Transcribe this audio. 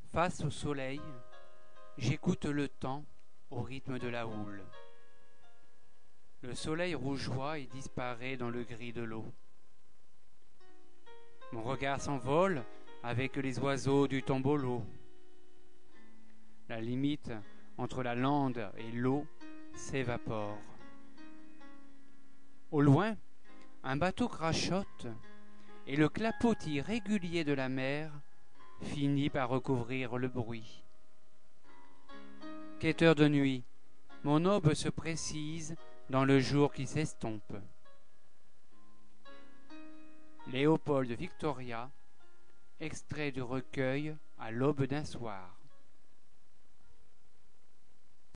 Face au soleil, j'écoute le temps au rythme de la houle. Le soleil rougeoie et disparaît dans le gris de l'eau. Mon regard s'envole avec les oiseaux du tombolo. La limite entre la lande et l'eau s'évapore. Au loin, un bateau crachote et le clapotis régulier de la mer finit par recouvrir le bruit. Quêteur de nuit, mon aube se précise dans le jour qui s'estompe. Léopold Victoria, extrait du recueil À l'aube d'un soir.